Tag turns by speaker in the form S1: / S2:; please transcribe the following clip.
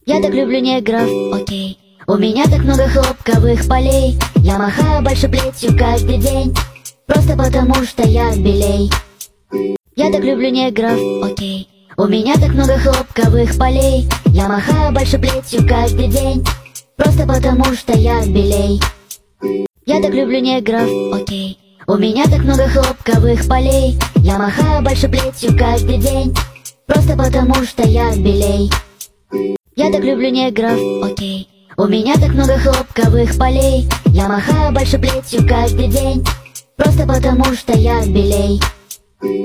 S1: Я так люблю негров, окей. У меня так много хлопковых полей. Я махаю большой плетью каждый день, просто потому что я белей. Я так люблю негров, окей. У меня так много хлопковых полей. Я махаю большой плетью каждый день, просто потому что я белей. Я так люблю негров, окей. У меня так много хлопковых полей. Я махаю большой плетью каждый день, просто потому что я белей. Я так люблю негров, окей. У меня так много хлопковых полей. Я махаю большой плетью каждый день, просто потому что я белей.